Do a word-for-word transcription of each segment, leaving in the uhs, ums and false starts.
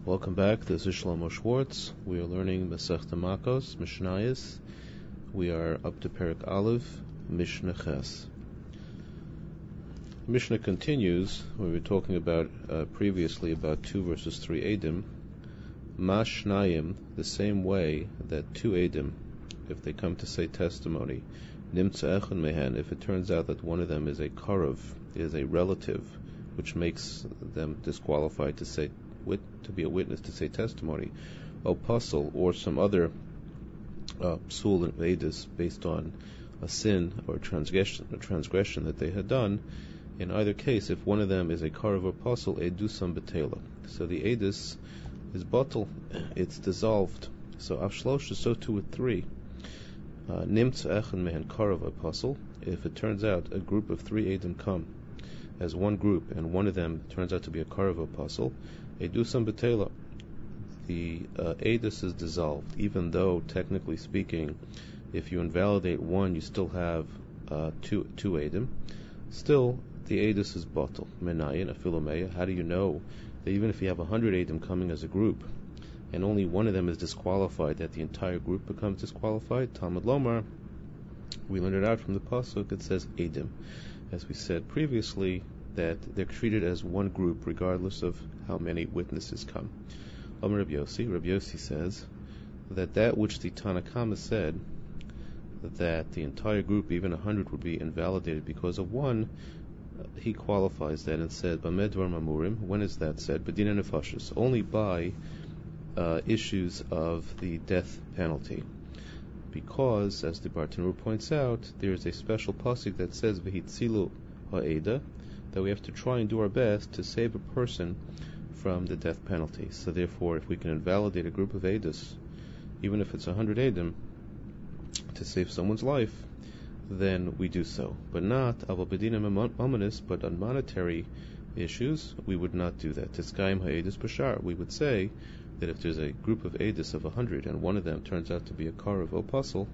Welcome back. This is Shlomo Schwartz. We are learning Masechta Makos, Mishnayos. We are up to Perek Aleph, Mishnah Ches. Mishnah continues. We were talking about uh, previously about two versus three Eidim. Mashnayim, the same way that two Eidim, if they come to say testimony, Nimtza Echad Mehen, if it turns out that one of them is a Karav, is a relative, which makes them disqualified to say Wit, to be a witness to say testimony, apostle or some other uh, psul and vedus based on a sin or transgression, a transgression that they had done. In either case, if one of them is a karav or apostle, edusam betela. So the edus is batal, it's dissolved. So avshlosh, so two with three. Nimtza echad mehen karav apostle. If it turns out a group of three edim come as one group, and one of them turns out to be a karav apostle, edusam betela, the uh, edus is dissolved, even though technically speaking, if you invalidate one, you still have uh, two two edim. Still, the edus is batal. Menayin afilomeya. How do you know that even if you have a hundred edim coming as a group, and only one of them is disqualified, that the entire group becomes disqualified? Talmud Lomar, we learned it out from the pasuk. It says edim. As we said previously, that they're treated as one group regardless of how many witnesses come. Amar Rabbi Yossi, Rabbi Yossi says that that which the Tanakama said, that the entire group, even a hundred, would be invalidated because of one, uh, he qualifies that and said, Bamed Dvar Mamurim, when is that said? Bedina Nefashis, only by uh, issues of the death penalty. Because, as the Bartanur points out, there is a special pasuk that says V'hitzilu ha'eda, that we have to try and do our best to save a person from the death penalty. So therefore, if we can invalidate a group of edus, even if it's a hundred edim, to save someone's life, then we do so. But not aval bedina mamanis, but on monetary issues, we would not do that. Tiskayim ha'edus b'shar. We would say that if there's a group of edus of a hundred and one of them turns out to be a karav apostle,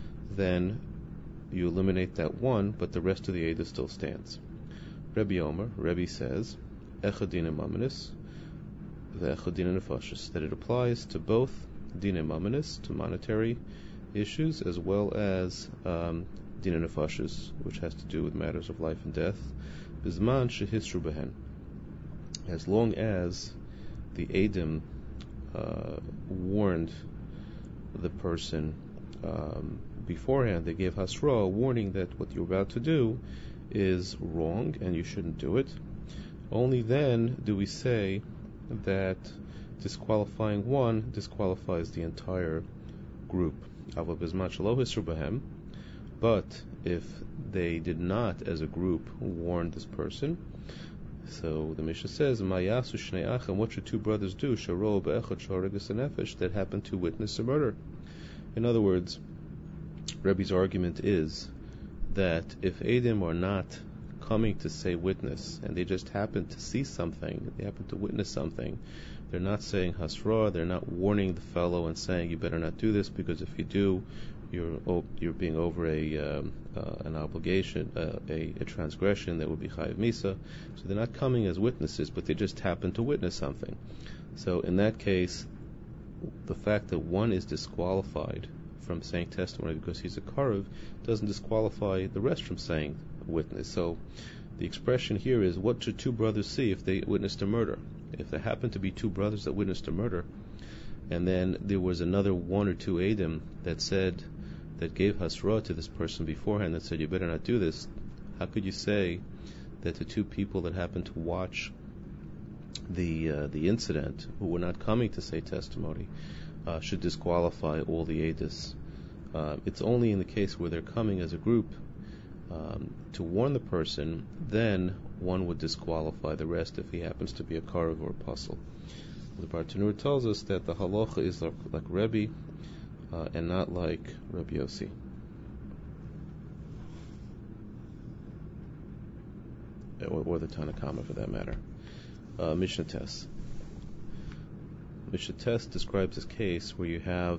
then you eliminate that one, but the rest of the edus still stands. Rebbe Omer, Rebbe says, echadina mamanis, the echadina nefashis, that it applies to both dina mamanis, to monetary issues, as well as um, dina nefashis, which has to do with matters of life and death. Bizman shehisru behen, as long as the edim uh, warned the person um, beforehand, they gave hasra, a warning that what you're about to do is wrong and you shouldn't do it. Only then do we say that disqualifying one disqualifies the entire group. But if they did not, as a group, warn this person, so the Mishnah says, "Mayasu shnei achim." What should two brothers do? Sharo be'echad sharagas nefesh, that happened to witness a murder. In other words, Rebbe's argument is that if edim are not coming to say witness, and they just happen to see something, they happen to witness something, they're not saying hasra, they're not warning the fellow and saying you better not do this because if you do, you're oh, you're being over a um, uh, an obligation, uh, a, a transgression that would be chayiv misa. So they're not coming as witnesses, but they just happen to witness something. So in that case, the fact that one is disqualified from saying testimony because he's a karav doesn't disqualify the rest from saying witness. So the expression here is, what should two brothers see if they witnessed a murder? If there happened to be two brothers that witnessed a murder, and then there was another one or two edim that said, that gave hasra to this person beforehand that said you better not do this, how could you say that the two people that happened to watch the uh, the incident, who were not coming to say testimony, uh, should disqualify all the edus? Uh, it's only in the case where they're coming as a group um, to warn the person, then one would disqualify the rest if he happens to be a karav or apostle. The Bartanur tells us that the halacha is like, like Rebbe uh, and not like Rabbi Yossi. Or, or the Tanakama for that matter. Uh, Mishnah Tes. Mishnah Tes describes this case where you have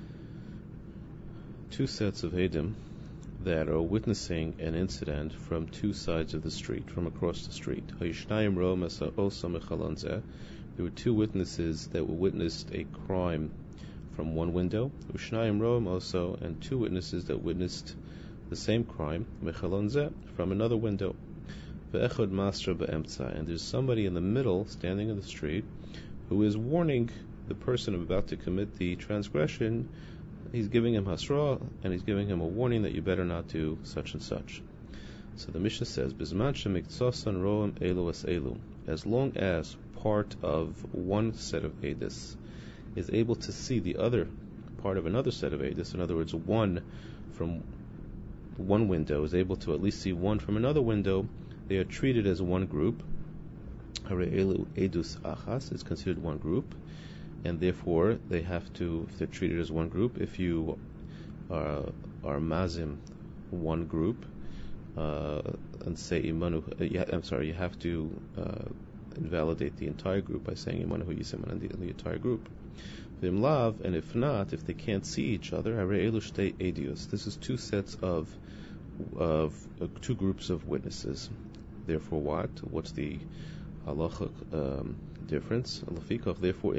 two sets of Edim that are witnessing an incident from two sides of the street, from across the street. there were two witnesses that witnessed a crime from one window, Ushnayim Roam also, and two witnesses that witnessed the same crime, Mechalon Zeh, from another window. Ve'echad Masra Be'emtza, and there's somebody in the middle, standing in the street, who is warning the person about to commit the transgression. He's giving him hasra, and he's giving him a warning that you better not do such and such. So the Mishnah says, Bizman shemiktsosan roam elu as elu, as long as part of one set of edis is able to see the other part of another set of edis, in other words, one from one window is able to at least see one from another window, they are treated as one group. Hare elu edus achas is considered one group, and therefore they have to, if they're treated as one group, if you are, are mazim one group, uh, and say imanu, uh, yeah, I'm sorry, you have to uh, invalidate the entire group by saying imanu yisim on the, the entire group. V'imlav, and if not, if they can't see each other, hare elu shtei edius. This is two sets of of uh, two groups of witnesses. Therefore, what? What's the halachic um, difference? Therefore,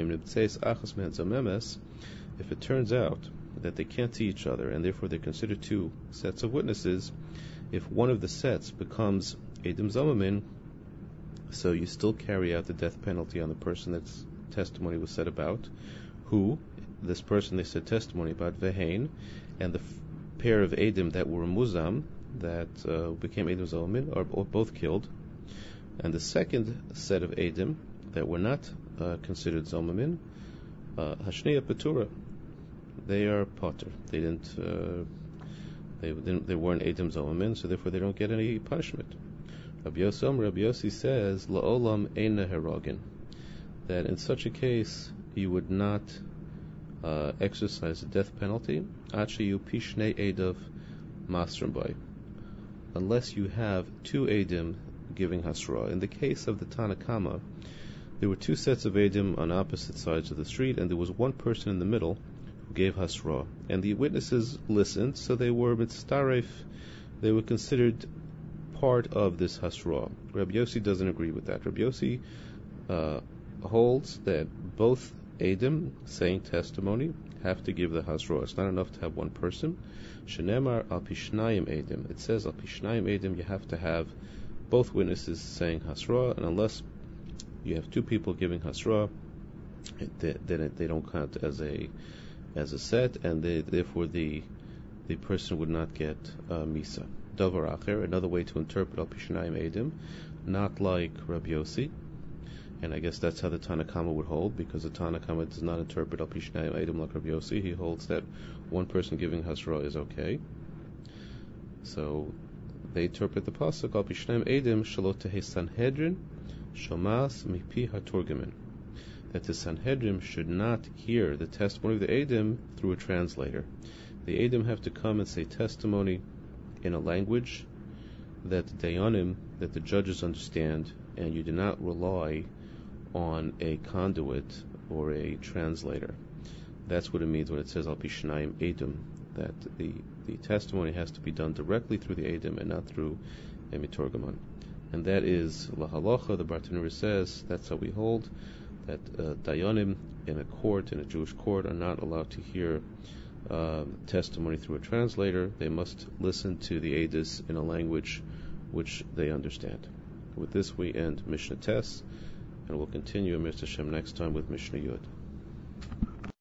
if it turns out that they can't see each other, and therefore they're considered two sets of witnesses, if one of the sets becomes edim zamamin, so you still carry out the death penalty on the person that's testimony was said about, who, this person they said testimony about, vehain, and the f- pair of edim that were muzam, that uh, became edim zamamin, are both killed, and the second set of edim that were not uh, considered zomamin, hashniya uh, petura, they are potter. They didn't, uh, they didn't, they weren't edim zomamin, so therefore they don't get any punishment. Rabbi Yossi, Rabbi Yossi says, la'olam eina herogin, that in such a case you would not uh, exercise the death penalty, achayu pishnei edav masrambay, unless you have two edim giving hasra. In the case of the Tanakama, there were two sets of edim on opposite sides of the street, and there was one person in the middle who gave hasra. And the witnesses listened, so they were mitztaref, they were considered part of this hasra. Rabbi Yossi doesn't agree with that. Rabbi Yossi uh, holds that both edim saying testimony have to give the hasra. It's not enough to have one person. Shenemar al pishnayim edim. It says al pishnayim edim, you have to have both witnesses saying hasra, and unless you have two people giving hasra, then they, they don't count as a as a set, and they, therefore the the person would not get uh, misa. Davar acher, another way to interpret al pishnayim edim, not like Rabbi Yossi, and I guess that's how the Tanakama would hold, because the Tanakama does not interpret al pishnayim edim like Rabbi Yossi. He holds that one person giving hasra is okay. So they interpret the pasuk al pishnayim edim shalot tehe Sanhedrin shomas mipi haturgamin, that the Sanhedrin should not hear the testimony of the edim through a translator. The edim have to come and say testimony in a language that the dayanim, that the judges understand, and you do not rely on a conduit or a translator. That's what it means when it says al pishnayim edim, that the the testimony has to be done directly through the edim and not through a miturgaman. And that is la halacha. The Bartanura says that's how we hold, that uh, dayanim in a court, in a Jewish court, are not allowed to hear uh, testimony through a translator. They must listen to the edis in a language which they understand. With this we end Mishnah Tes, and we'll continue Mister Hashem next time with Mishnah Yud.